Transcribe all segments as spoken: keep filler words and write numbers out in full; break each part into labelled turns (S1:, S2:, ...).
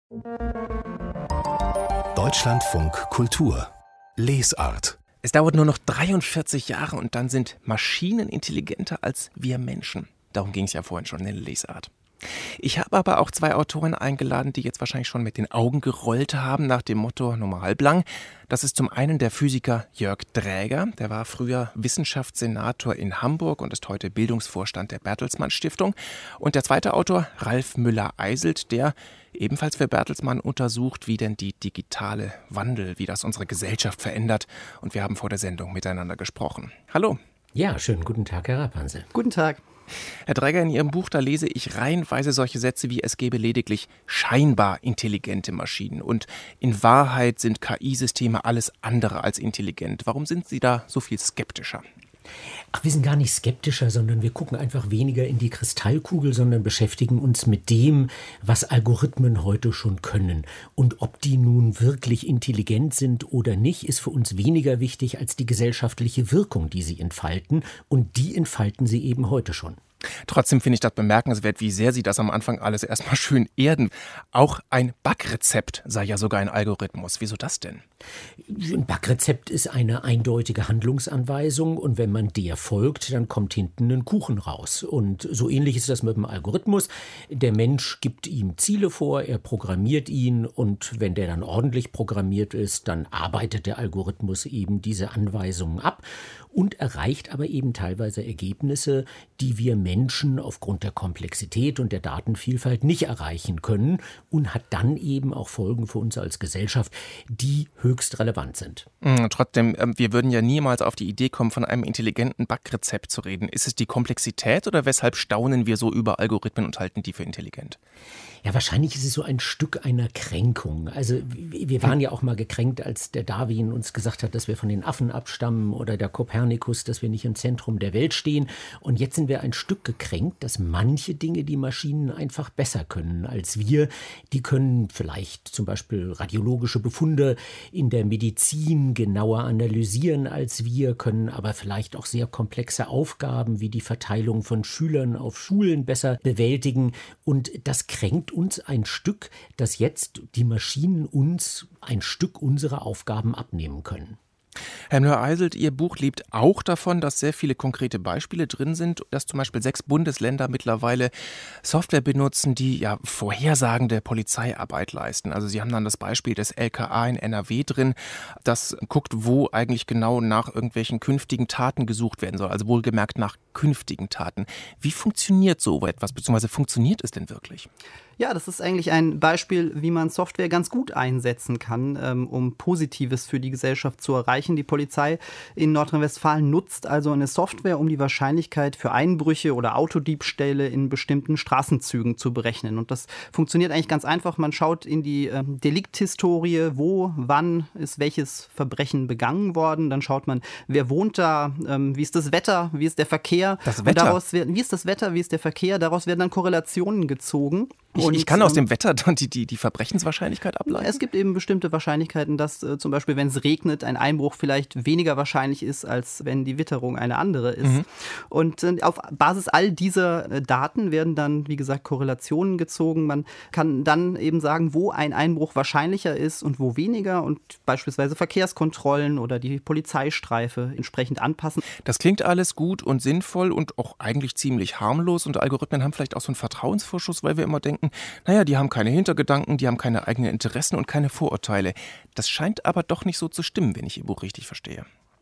S1: Deutschlandfunk Kultur Lesart.
S2: Es dauert nur noch dreiundvierzig Jahre und dann sind Maschinen intelligenter als wir Menschen. Darum ging es ja vorhin schon in der Lesart. Ich habe aber auch zwei Autoren eingeladen, die jetzt wahrscheinlich schon mit den Augen gerollt haben nach dem Motto Nummer halblang. Das ist zum einen der Physiker Jörg Dräger. Der war früher Wissenschaftssenator in Hamburg und ist heute Bildungsvorstand der Bertelsmann Stiftung. Und der zweite Autor, Ralf Müller-Eiselt, der ebenfalls für Bertelsmann untersucht, wie denn die digitale Wandel, wie das unsere Gesellschaft verändert. Und wir haben vor der Sendung miteinander gesprochen. Hallo.
S3: Ja, schönen guten Tag, Herr Rapansel.
S4: Guten Tag.
S2: Herr Dräger, in Ihrem Buch, da lese ich reihenweise solche Sätze wie: Es gebe lediglich scheinbar intelligente Maschinen und in Wahrheit sind K I-Systeme alles andere als intelligent. Warum sind Sie da so viel skeptischer?
S3: Ach, wir sind gar nicht skeptischer, sondern wir gucken einfach weniger in die Kristallkugel, sondern beschäftigen uns mit dem, was Algorithmen heute schon können. Und ob die nun wirklich intelligent sind oder nicht, ist für uns weniger wichtig als die gesellschaftliche Wirkung, die sie entfalten. Und die entfalten sie eben heute schon.
S2: Trotzdem finde ich das bemerkenswert, wie sehr Sie das am Anfang alles erstmal schön erden. Auch ein Backrezept sei ja sogar ein Algorithmus. Wieso das denn?
S3: Ein Backrezept ist eine eindeutige Handlungsanweisung und wenn man der folgt, dann kommt hinten ein Kuchen raus. Und so ähnlich ist das mit dem Algorithmus. Der Mensch gibt ihm Ziele vor, er programmiert ihn und wenn der dann ordentlich programmiert ist, dann arbeitet der Algorithmus eben diese Anweisungen ab und erreicht aber eben teilweise Ergebnisse, die wir Menschen aufgrund der Komplexität und der Datenvielfalt nicht erreichen können und hat dann eben auch Folgen für uns als Gesellschaft, die höchst relevant sind.
S2: Mhm, trotzdem, wir würden ja niemals auf die Idee kommen, von einem intelligenten Backrezept zu reden. Ist es die Komplexität oder weshalb staunen wir so über Algorithmen und halten die für intelligent?
S3: Ja, wahrscheinlich ist es so ein Stück einer Kränkung. Also wir waren ja auch mal gekränkt, als der Darwin uns gesagt hat, dass wir von den Affen abstammen oder der Kopernikus, dass wir nicht im Zentrum der Welt stehen. Und jetzt sind wir ein Stück gekränkt, dass manche Dinge die Maschinen einfach besser können als wir. Die können vielleicht zum Beispiel radiologische Befunde in der Medizin genauer analysieren als wir, können aber vielleicht auch sehr komplexe Aufgaben wie die Verteilung von Schülern auf Schulen besser bewältigen. Und das kränkt uns ein Stück, dass jetzt die Maschinen uns ein Stück unserer Aufgaben abnehmen können.
S2: Herr Müller-Eiselt, Ihr Buch lebt auch davon, dass sehr viele konkrete Beispiele drin sind, dass zum Beispiel sechs Bundesländer mittlerweile Software benutzen, die ja vorhersagende Polizeiarbeit leisten. Also Sie haben dann das Beispiel des L K A in N R W drin, das guckt, wo eigentlich genau nach irgendwelchen künftigen Taten gesucht werden soll, also wohlgemerkt nach künftigen Taten. Wie funktioniert so etwas, beziehungsweise funktioniert es denn wirklich?
S4: Ja, das ist eigentlich ein Beispiel, wie man Software ganz gut einsetzen kann, ähm, um Positives für die Gesellschaft zu erreichen. Die Polizei in Nordrhein-Westfalen nutzt also eine Software, um die Wahrscheinlichkeit für Einbrüche oder Autodiebstähle in bestimmten Straßenzügen zu berechnen. Und das funktioniert eigentlich ganz einfach. Man schaut in die ähm, Delikthistorie, wo, wann ist welches Verbrechen begangen worden. Dann schaut man, wer wohnt da, ähm, wie ist das Wetter, wie ist der Verkehr.
S2: Das Wetter?
S4: Und daraus werden, wie ist das Wetter, wie ist der Verkehr. Daraus werden dann Korrelationen gezogen.
S2: Ich,
S4: Und,
S2: ich kann aus
S4: ähm,
S2: dem Wetter dann die, die, die Verbrechenswahrscheinlichkeit ableiten?
S4: Es gibt eben bestimmte Wahrscheinlichkeiten, dass äh, zum Beispiel, wenn es regnet, ein Einbruch vielleicht weniger wahrscheinlich ist, als wenn die Witterung eine andere ist. Mhm. Und äh, auf Basis all dieser äh, Daten werden dann, wie gesagt, Korrelationen gezogen. Man kann dann eben sagen, wo ein Einbruch wahrscheinlicher ist und wo weniger und beispielsweise Verkehrskontrollen oder die Polizeistreife entsprechend anpassen.
S2: Das klingt alles gut und sinnvoll und auch eigentlich ziemlich harmlos und Algorithmen haben vielleicht auch so einen Vertrauensvorschuss, weil wir immer denken, naja, die haben keine Hintergedanken, die haben keine eigenen Interessen und keine Vorurteile. Das scheint aber doch nicht so zu stimmen, wenn ich Ihr Buch richtig verstehe.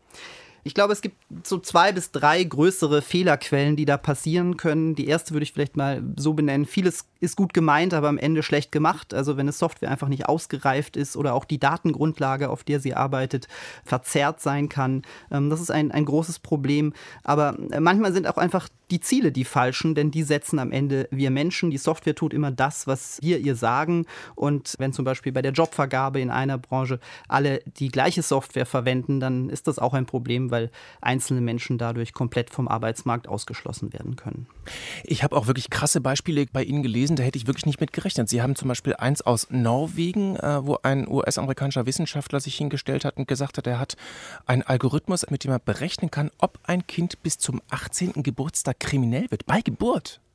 S4: Ich glaube, es gibt so zwei bis drei größere Fehlerquellen, die da passieren können. Die erste würde ich vielleicht mal so benennen. Vieles ist gut gemeint, aber am Ende schlecht gemacht. Also wenn eine Software einfach nicht ausgereift ist oder auch die Datengrundlage, auf der sie arbeitet, verzerrt sein kann. Das ist ein, ein großes Problem. Aber manchmal sind auch einfach die Ziele die falschen, denn die setzen am Ende wir Menschen. Die Software tut immer das, was wir ihr sagen. Und wenn zum Beispiel bei der Jobvergabe in einer Branche alle die gleiche Software verwenden, dann ist das auch ein Problem, weil einzelne Menschen dadurch komplett vom Arbeitsmarkt ausgeschlossen werden können.
S2: Ich habe auch wirklich krasse Beispiele bei Ihnen gelesen, da hätte ich wirklich nicht mit gerechnet. Sie haben zum Beispiel eins aus Norwegen, wo ein U S-amerikanischer Wissenschaftler sich hingestellt hat und gesagt hat, er hat einen Algorithmus, mit dem er berechnen kann, ob ein Kind bis zum achtzehnten Geburtstag kriminell wird, bei Geburt.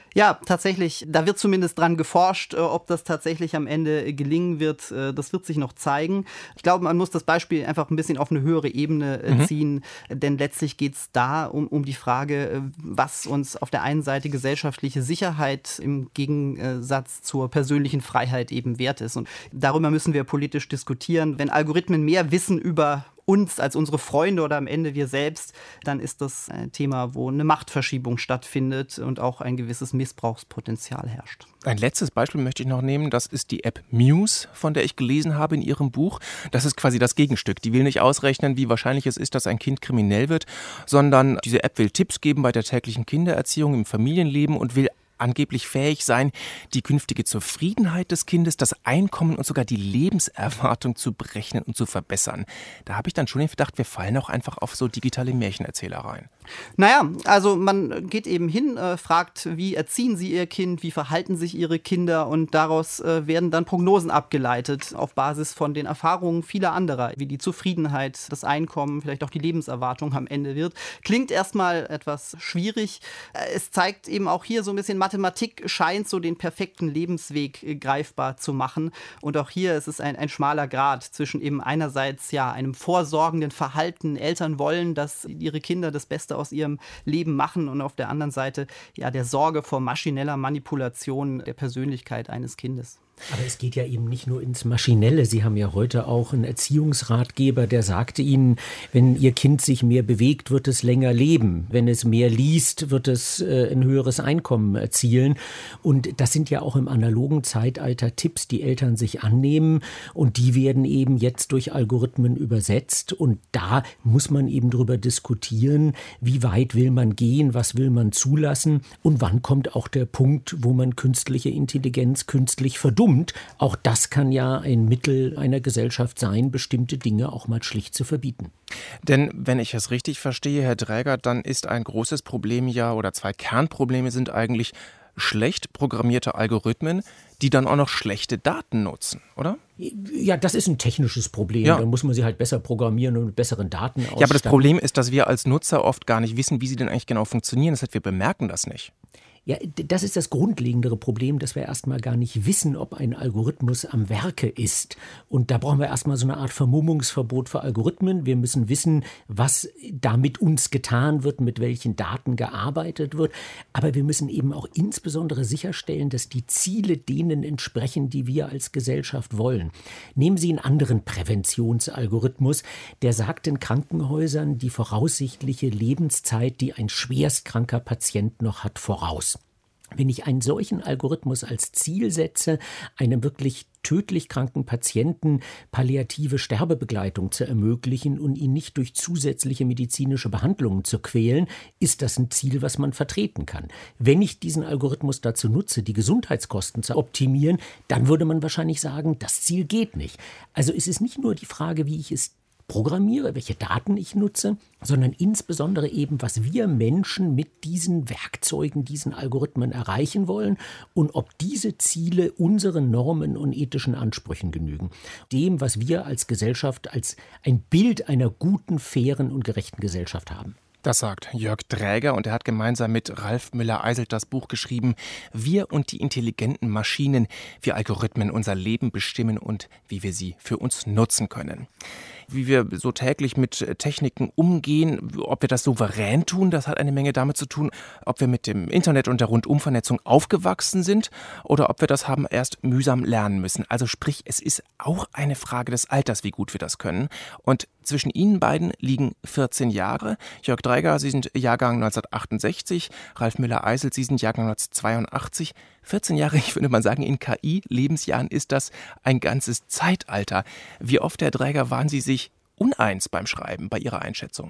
S4: Ja, tatsächlich, da wird zumindest dran geforscht, ob das tatsächlich am Ende gelingen wird. Das wird sich noch zeigen. Ich glaube, man muss das Beispiel einfach ein bisschen auf eine höhere Ebene mhm. ziehen, denn letztlich geht es da um, um die Frage, was uns auf der einen Seite gesellschaftliche Sicherheit im Gegensatz zur persönlichen Freiheit eben wert ist. Und darüber müssen wir politisch diskutieren. Wenn Algorithmen mehr wissen über uns als unsere Freunde oder am Ende wir selbst, dann ist das ein Thema, wo eine Machtverschiebung stattfindet und auch ein gewisses Missbrauchspotenzial herrscht.
S2: Ein letztes Beispiel möchte ich noch nehmen, das ist die App Muse, von der ich gelesen habe in Ihrem Buch. Das ist quasi das Gegenstück. Die will nicht ausrechnen, wie wahrscheinlich es ist, dass ein Kind kriminell wird, sondern diese App will Tipps geben bei der täglichen Kindererziehung im Familienleben und will angeblich fähig sein, die künftige Zufriedenheit des Kindes, das Einkommen und sogar die Lebenserwartung zu berechnen und zu verbessern. Da habe ich dann schon den Verdacht, wir fallen auch einfach auf so digitale Märchenerzählereien.
S4: Naja, also man geht eben hin, äh, fragt, wie erziehen Sie Ihr Kind, wie verhalten sich Ihre Kinder und daraus äh, werden dann Prognosen abgeleitet auf Basis von den Erfahrungen vieler anderer, wie die Zufriedenheit, das Einkommen, vielleicht auch die Lebenserwartung am Ende wird. Klingt erstmal etwas schwierig. Es zeigt eben auch hier so ein bisschen, Mathematik scheint so den perfekten Lebensweg äh, greifbar zu machen und auch hier ist es ein, ein schmaler Grat zwischen eben einerseits ja einem vorsorgenden Verhalten, Eltern wollen, dass ihre Kinder das Beste aus ihrem Leben machen und auf der anderen Seite ja der Sorge vor maschineller Manipulation der Persönlichkeit eines Kindes.
S3: Aber es geht ja eben nicht nur ins Maschinelle. Sie haben ja heute auch einen Erziehungsratgeber, der sagte Ihnen, wenn Ihr Kind sich mehr bewegt, wird es länger leben. Wenn es mehr liest, wird es äh, ein höheres Einkommen erzielen. Und das sind ja auch im analogen Zeitalter Tipps, die Eltern sich annehmen. Und die werden eben jetzt durch Algorithmen übersetzt. Und da muss man eben drüber diskutieren, wie weit will man gehen, was will man zulassen und wann kommt auch der Punkt, wo man künstliche Intelligenz künstlich verdummt. Auch das kann ja ein Mittel einer Gesellschaft sein, bestimmte Dinge auch mal schlicht zu verbieten.
S2: Denn wenn ich es richtig verstehe, Herr Dräger, dann ist ein großes Problem ja, oder zwei Kernprobleme sind eigentlich schlecht programmierte Algorithmen, die dann auch noch schlechte Daten nutzen, oder?
S3: Ja, das ist ein technisches Problem.
S2: Ja.
S3: Da muss man sie halt besser programmieren und mit besseren Daten ausstatten.
S2: Ja, aber das Problem ist, dass wir als Nutzer oft gar nicht wissen, wie sie denn eigentlich genau funktionieren. Das heißt, wir bemerken das nicht.
S3: Ja, das ist das grundlegendere Problem, dass wir erstmal gar nicht wissen, ob ein Algorithmus am Werke ist. Und da brauchen wir erstmal so eine Art Vermummungsverbot für Algorithmen. Wir müssen wissen, was da mit uns getan wird, mit welchen Daten gearbeitet wird. Aber wir müssen eben auch insbesondere sicherstellen, dass die Ziele denen entsprechen, die wir als Gesellschaft wollen. Nehmen Sie einen anderen Präventionsalgorithmus, der sagt den Krankenhäusern die voraussichtliche Lebenszeit, die ein schwerstkranker Patient noch hat, voraus. Wenn ich einen solchen Algorithmus als Ziel setze, einem wirklich tödlich kranken Patienten palliative Sterbebegleitung zu ermöglichen und ihn nicht durch zusätzliche medizinische Behandlungen zu quälen, ist das ein Ziel, was man vertreten kann. Wenn ich diesen Algorithmus dazu nutze, die Gesundheitskosten zu optimieren, dann würde man wahrscheinlich sagen, das Ziel geht nicht. Also es ist nicht nur die Frage, wie ich es programmiere, welche Daten ich nutze, sondern insbesondere eben, was wir Menschen mit diesen Werkzeugen, diesen Algorithmen erreichen wollen und ob diese Ziele unseren Normen und ethischen Ansprüchen genügen. Dem, was wir als Gesellschaft als ein Bild einer guten, fairen und gerechten Gesellschaft haben.
S2: Das sagt Jörg Dräger und er hat gemeinsam mit Ralf Müller-Eiselt das Buch geschrieben Wir und die intelligenten Maschinen, wie Algorithmen unser Leben bestimmen und wie wir sie für uns nutzen können. Wie wir so täglich mit Techniken umgehen, ob wir das souverän tun, das hat eine Menge damit zu tun, ob wir mit dem Internet und der Rundumvernetzung aufgewachsen sind oder ob wir das haben erst mühsam lernen müssen. Also sprich, es ist auch eine Frage des Alters, wie gut wir das können. Und zwischen Ihnen beiden liegen vierzehn Jahre. Jörg Dräger, Sie sind Jahrgang neunzehnhundertachtundsechzig, Ralf Müller-Eiselt, Sie sind Jahrgang neunzehnhundertzweiundachtzig. vierzehn Jahre, ich würde mal sagen, in K I-Lebensjahren ist das ein ganzes Zeitalter. Wie oft, Herr Dräger, waren Sie sich uneins beim Schreiben, bei Ihrer Einschätzung?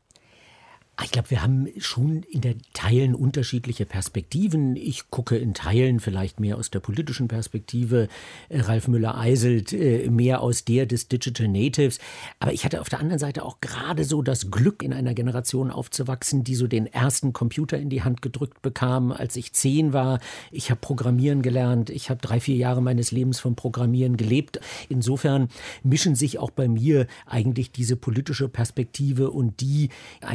S3: Ich glaube, wir haben schon in der Teilen unterschiedliche Perspektiven. Ich gucke in Teilen vielleicht mehr aus der politischen Perspektive, Ralf Müller-Eiselt mehr aus der des Digital Natives. Aber ich hatte auf der anderen Seite auch gerade so das Glück, in einer Generation aufzuwachsen, die so den ersten Computer in die Hand gedrückt bekam, als ich zehn war. Ich habe Programmieren gelernt. Ich habe drei, vier Jahre meines Lebens vom Programmieren gelebt. Insofern mischen sich auch bei mir eigentlich diese politische Perspektive und die eines der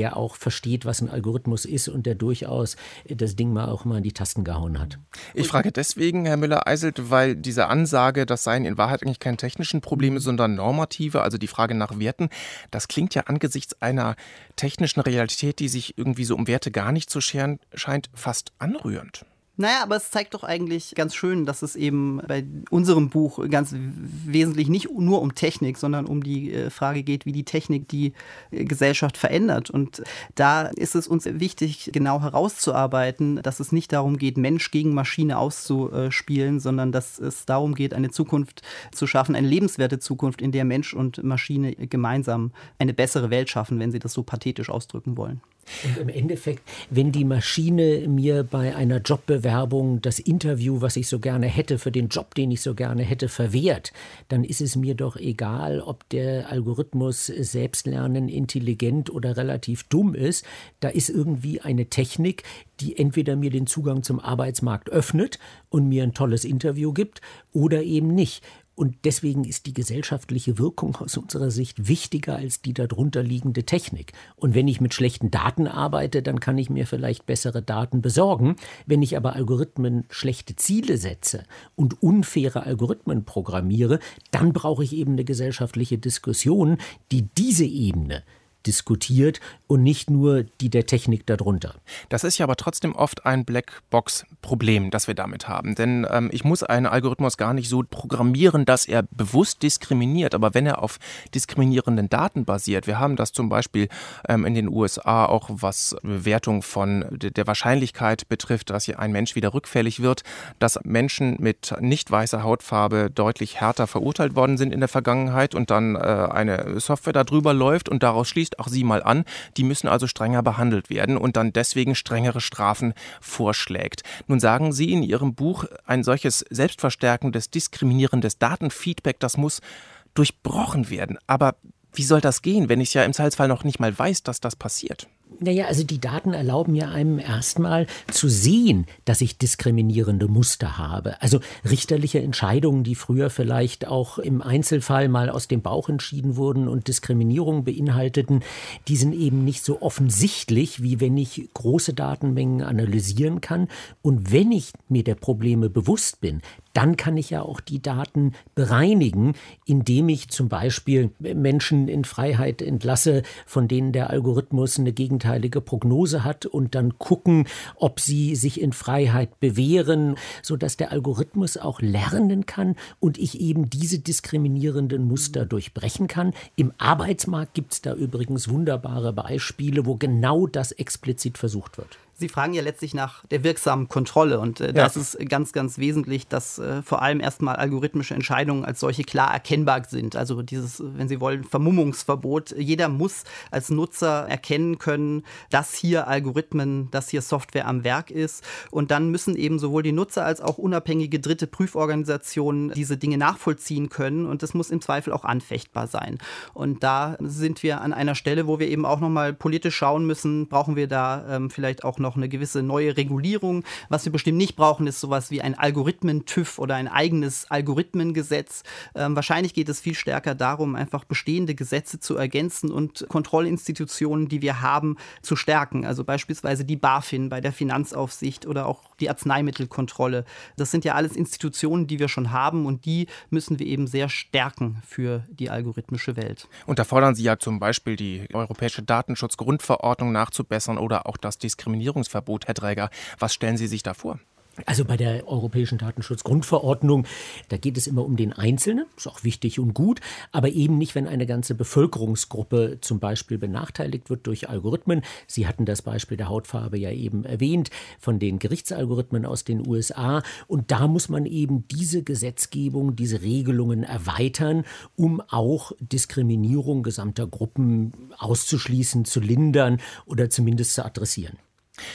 S3: der auch versteht, was ein Algorithmus ist und der durchaus das Ding mal auch mal in die Tasten gehauen hat.
S2: Ich frage deswegen, Herr Müller-Eiselt, weil diese Ansage, das seien in Wahrheit eigentlich keine technischen Probleme, sondern normative, also die Frage nach Werten, das klingt ja angesichts einer technischen Realität, die sich irgendwie so um Werte gar nicht zu scheren scheint, fast anrührend.
S4: Naja, aber es zeigt doch eigentlich ganz schön, dass es eben bei unserem Buch ganz wesentlich nicht nur um Technik, sondern um die Frage geht, wie die Technik die Gesellschaft verändert. Und da ist es uns wichtig, genau herauszuarbeiten, dass es nicht darum geht, Mensch gegen Maschine auszuspielen, sondern dass es darum geht, eine Zukunft zu schaffen, eine lebenswerte Zukunft, in der Mensch und Maschine gemeinsam eine bessere Welt schaffen, wenn sie das so pathetisch ausdrücken wollen.
S3: Und im Endeffekt, wenn die Maschine mir bei einer Jobbewerbung das Interview, was ich so gerne hätte, für den Job, den ich so gerne hätte, verwehrt, dann ist es mir doch egal, ob der Algorithmus selbstlernend, intelligent oder relativ dumm ist. Da ist irgendwie eine Technik, die entweder mir den Zugang zum Arbeitsmarkt öffnet und mir ein tolles Interview gibt oder eben nicht. Und deswegen ist die gesellschaftliche Wirkung aus unserer Sicht wichtiger als die darunter liegende Technik. Und wenn ich mit schlechten Daten arbeite, dann kann ich mir vielleicht bessere Daten besorgen. Wenn ich aber Algorithmen schlechte Ziele setze und unfaire Algorithmen programmiere, dann brauche ich eben eine gesellschaftliche Diskussion, die diese Ebene diskutiert und nicht nur die der Technik darunter.
S2: Das ist ja aber trotzdem oft ein Blackbox-Problem, das wir damit haben. Denn ähm, ich muss einen Algorithmus gar nicht so programmieren, dass er bewusst diskriminiert. Aber wenn er auf diskriminierenden Daten basiert, wir haben das zum Beispiel ähm, in den U S A auch, was Bewertung von der Wahrscheinlichkeit betrifft, dass hier ein Mensch wieder rückfällig wird, dass Menschen mit nicht weißer Hautfarbe deutlich härter verurteilt worden sind in der Vergangenheit und dann äh, eine Software darüber läuft und daraus schließt, auch Sie mal an, die müssen also strenger behandelt werden und dann deswegen strengere Strafen vorschlägt. Nun sagen Sie in Ihrem Buch, ein solches selbstverstärkendes, diskriminierendes Datenfeedback, das muss durchbrochen werden. Aber wie soll das gehen, wenn ich ja im Zweifelsfall noch nicht mal weiß, dass das passiert?
S3: Naja, also die Daten erlauben ja einem erstmal zu sehen, dass ich diskriminierende Muster habe. Also richterliche Entscheidungen, die früher vielleicht auch im Einzelfall mal aus dem Bauch entschieden wurden und Diskriminierung beinhalteten, die sind eben nicht so offensichtlich, wie wenn ich große Datenmengen analysieren kann. Und wenn ich mir der Probleme bewusst bin, dann kann ich ja auch die Daten bereinigen, indem ich zum Beispiel Menschen in Freiheit entlasse, von denen der Algorithmus eine gegenteilige Prognose hat und dann gucken, ob sie sich in Freiheit bewähren, sodass der Algorithmus auch lernen kann und ich eben diese diskriminierenden Muster durchbrechen kann. Im Arbeitsmarkt gibt es da übrigens wunderbare Beispiele, wo genau das explizit versucht wird.
S4: Sie fragen ja letztlich nach der wirksamen Kontrolle und äh, ja. das ist ganz, ganz wesentlich, dass äh, vor allem erstmal algorithmische Entscheidungen als solche klar erkennbar sind. Also dieses, wenn Sie wollen, Vermummungsverbot. Jeder muss als Nutzer erkennen können, dass hier Algorithmen, dass hier Software am Werk ist und dann müssen eben sowohl die Nutzer als auch unabhängige dritte Prüforganisationen diese Dinge nachvollziehen können und das muss im Zweifel auch anfechtbar sein. Und da sind wir an einer Stelle, wo wir eben auch nochmal politisch schauen müssen, brauchen wir da ähm, vielleicht auch noch noch eine gewisse neue Regulierung. Was wir bestimmt nicht brauchen, ist sowas wie ein Algorithmen-TÜV oder ein eigenes Algorithmengesetz. Ähm, wahrscheinlich geht es viel stärker darum, einfach bestehende Gesetze zu ergänzen und Kontrollinstitutionen, die wir haben, zu stärken. Also beispielsweise die BaFin bei der Finanzaufsicht oder auch die Arzneimittelkontrolle. Das sind ja alles Institutionen, die wir schon haben und die müssen wir eben sehr stärken für die algorithmische Welt.
S2: Und da fordern Sie ja zum Beispiel die Europäische Datenschutzgrundverordnung nachzubessern oder auch das Diskriminierungsverbot. Herr Dräger, was stellen Sie sich da vor?
S3: Also bei der Europäischen Datenschutzgrundverordnung, da geht es immer um den Einzelnen, ist auch wichtig und gut, aber eben nicht, wenn eine ganze Bevölkerungsgruppe zum Beispiel benachteiligt wird durch Algorithmen. Sie hatten das Beispiel der Hautfarbe ja eben erwähnt, von den Gerichtsalgorithmen aus den U S A. Und da muss man eben diese Gesetzgebung, diese Regelungen erweitern, um auch Diskriminierung gesamter Gruppen auszuschließen, zu lindern oder zumindest zu adressieren.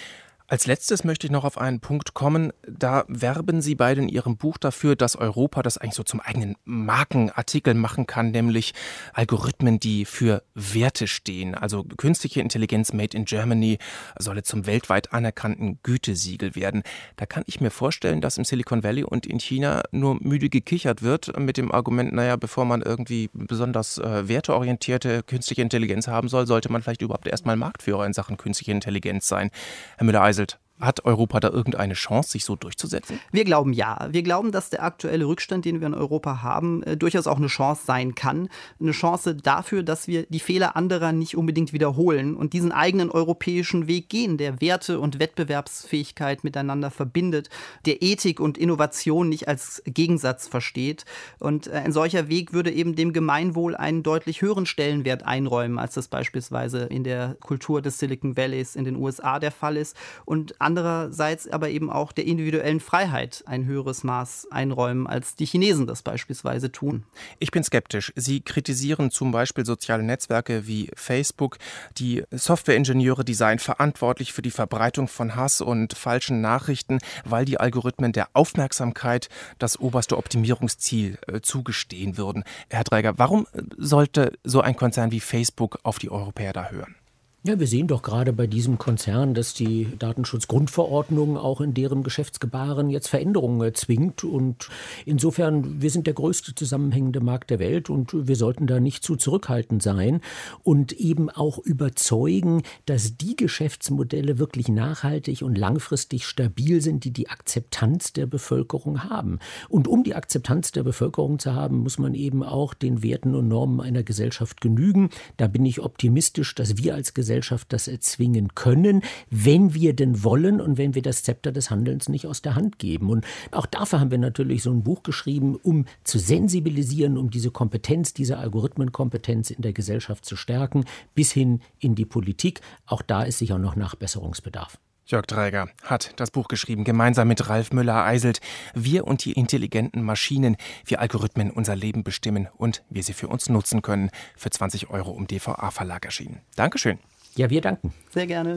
S2: Als letztes möchte ich noch auf einen Punkt kommen. Da werben Sie beide in Ihrem Buch dafür, dass Europa das eigentlich so zum eigenen Markenartikel machen kann, nämlich Algorithmen, die für Werte stehen. Also künstliche Intelligenz made in Germany solle zum weltweit anerkannten Gütesiegel werden. Da kann ich mir vorstellen, dass im Silicon Valley und in China nur müde gekichert wird mit dem Argument, naja, bevor man irgendwie besonders äh, werteorientierte künstliche Intelligenz haben soll, sollte man vielleicht überhaupt erstmal Marktführer in Sachen künstliche Intelligenz sein. Herr Müller-Eisel, hat Europa da irgendeine Chance, sich so durchzusetzen?
S4: Wir glauben ja. Wir glauben, dass der aktuelle Rückstand, den wir in Europa haben, äh, durchaus auch eine Chance sein kann. Eine Chance dafür, dass wir die Fehler anderer nicht unbedingt wiederholen und diesen eigenen europäischen Weg gehen, der Werte und Wettbewerbsfähigkeit miteinander verbindet, der Ethik und Innovation nicht als Gegensatz versteht. Und äh, ein solcher Weg würde eben dem Gemeinwohl einen deutlich höheren Stellenwert einräumen, als das beispielsweise in der Kultur des Silicon Valleys in den U S A der Fall ist. Und andererseits aber eben auch der individuellen Freiheit ein höheres Maß einräumen, als die Chinesen das beispielsweise tun.
S2: Ich bin skeptisch. Sie kritisieren zum Beispiel soziale Netzwerke wie Facebook. Die Softwareingenieure, die seien verantwortlich für die Verbreitung von Hass und falschen Nachrichten, weil die Algorithmen der Aufmerksamkeit das oberste Optimierungsziel äh, zugestehen würden. Herr Dräger, warum sollte so ein Konzern wie Facebook auf die Europäer da hören?
S3: Ja, wir sehen doch gerade bei diesem Konzern, dass die Datenschutzgrundverordnung auch in deren Geschäftsgebaren jetzt Veränderungen zwingt. Und insofern, wir sind der größte zusammenhängende Markt der Welt und wir sollten da nicht zu zurückhaltend sein und eben auch überzeugen, dass die Geschäftsmodelle wirklich nachhaltig und langfristig stabil sind, die die Akzeptanz der Bevölkerung haben. Und um die Akzeptanz der Bevölkerung zu haben, muss man eben auch den Werten und Normen einer Gesellschaft genügen. Da bin ich optimistisch, dass wir als Gesellschaft Gesellschaft das erzwingen können, wenn wir denn wollen und wenn wir das Zepter des Handelns nicht aus der Hand geben. Und auch dafür haben wir natürlich so ein Buch geschrieben, um zu sensibilisieren, um diese Kompetenz, diese Algorithmenkompetenz in der Gesellschaft zu stärken, bis hin in die Politik. Auch da ist sicher noch Nachbesserungsbedarf.
S2: Jörg Dräger hat das Buch geschrieben, gemeinsam mit Ralf Müller-Eiselt. Wir und die intelligenten Maschinen, wie Algorithmen unser Leben bestimmen und wir sie für uns nutzen können. Für zwanzig Euro im D V A-Verlag erschienen. Dankeschön.
S3: Ja, wir danken.
S4: Sehr gerne.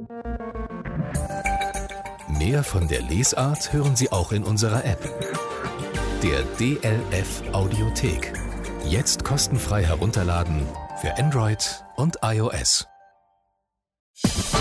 S1: Mehr von der Lesart hören Sie auch in unserer App. Der D L F Audiothek. Jetzt kostenfrei herunterladen für Android und iOS.